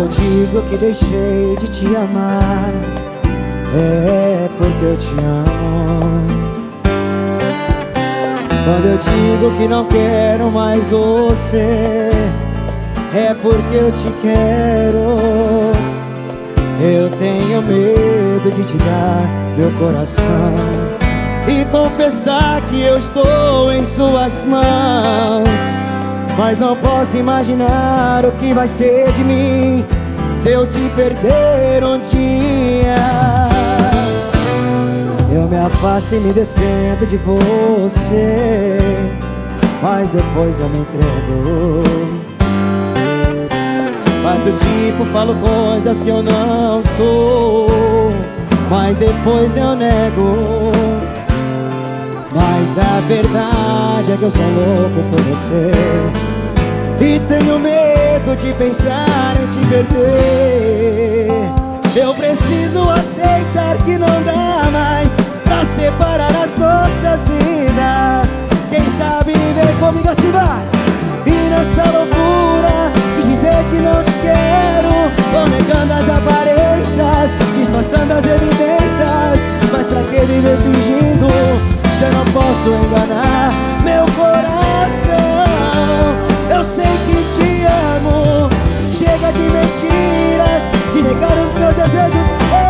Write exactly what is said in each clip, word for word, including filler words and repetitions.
digo que deixei de te amar, é porque eu te amo. Quando eu digo que não quero mais você, é porque eu te quero. Eu tenho medo de te dar meu coração e confessar que eu estou em suas mãos. Mas não posso imaginar o que vai ser de mim se eu te perder um dia. Eu me afasto e me defendo de você, mas depois eu me entrego. Faço tipo, falo coisas que eu não sou, mas depois eu nego. Mas a verdade é que eu sou louco por você e tenho medo de pensar em te perder. Eu preciso aceitar que não dá mais pra separar as nossas vidas. Quem sabe viver comigo assim vai, e nessa loucura de dizer que não te quero, vou negando as aparências, disfarçando as evidências. Mas pra que viver fingindo se eu não posso enganar meu coração? Eu sei que te amo, chega de mentiras, de negar os meus desejos.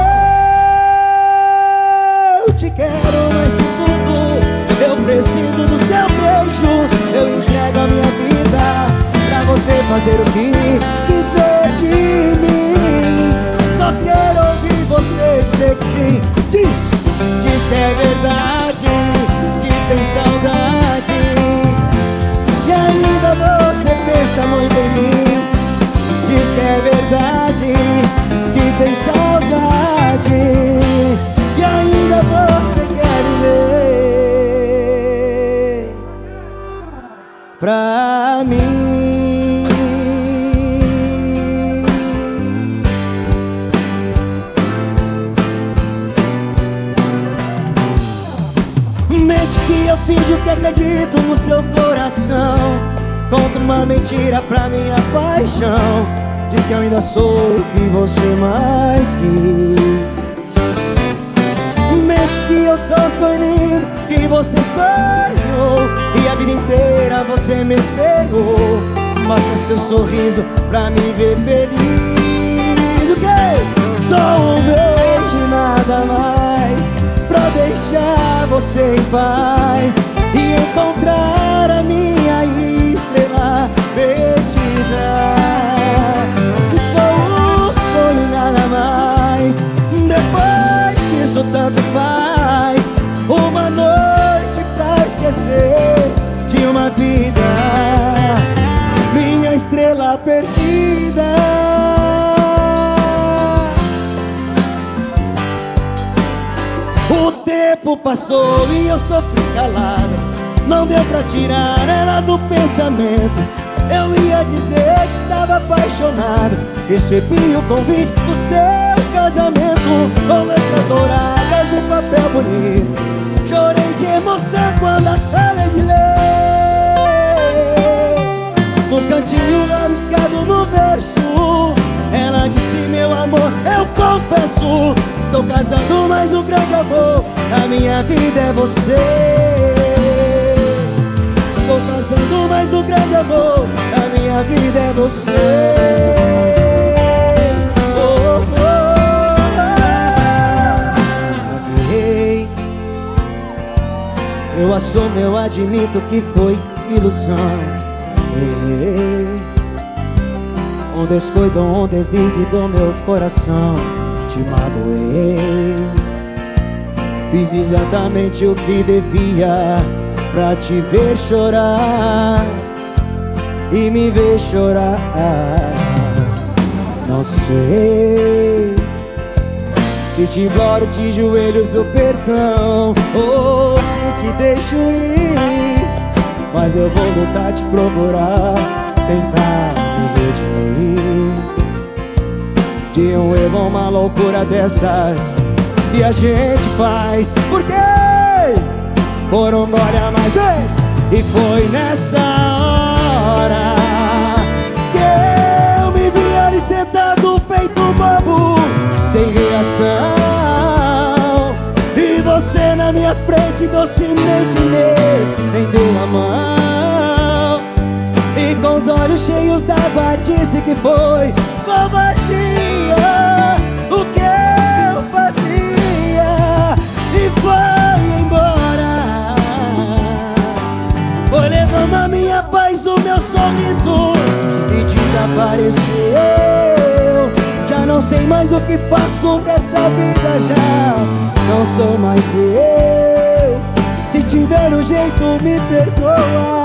Eu te quero mais que tudo, eu preciso do seu beijo. Eu entrego a minha vida pra você fazer o que quiser de mim. Só quero ouvir você dizer que sim. Diz, diz que é verdade, que tem saudade, e ainda você pensa muito em mim. Diz que é verdade, que tem saudade, e ainda você quer viver pra mim. Mente que eu finjo que acredito no seu coração, conta uma mentira pra minha paixão. Diz que eu ainda sou o que você mais quis. Mente que eu só sou lindo, que você sonhou, e a vida inteira você me esperou. Mostra seu sorriso pra me ver feliz. O quê? Só um beijo e nada mais pra deixar você em paz e encontrar a minha estrela perdida. Só um sonho e nada mais. Depois disso tanto faz, uma noite pra esquecer de uma vida, minha estrela perdida. O tempo passou e eu sofri calado, não deu pra tirar ela do pensamento. Eu ia dizer que estava apaixonado, recebi o convite do seu casamento, com letras douradas no papel bonito. Chorei de emoção quando acabei de ler. No cantinho rabiscado no verso, ela disse: meu amor, eu confesso, estou casando, mas o grande amor da minha vida é você. Estou casando, mas o grande amor da minha vida é você. Oh, oh, oh. Errei, eu assumo, eu admito que foi ilusão. Errei, um descuido, um deslize do meu coração. Te magoei, fiz exatamente o que devia pra te ver chorar e me ver chorar. Não sei se te imploro de joelhos o perdão ou se te deixo ir, mas eu vou lutar, te procurar, tentar me redimir de um erro, uma loucura dessas que a gente faz. Porque por um gole a mais, vem! E foi nessa hora que eu me vi ali sentado bobo, sem reação. E você na minha frente docemente me estendeu a mão, e com os olhos cheios d'água disse que foi covardia o que eu fazia, e foi embora. Foi levando a minha paz, o meu sorriso, e desapareceu. Já não sei mais o que faço dessa vida, já não sou mais eu. Se tiver um jeito, me perdoa.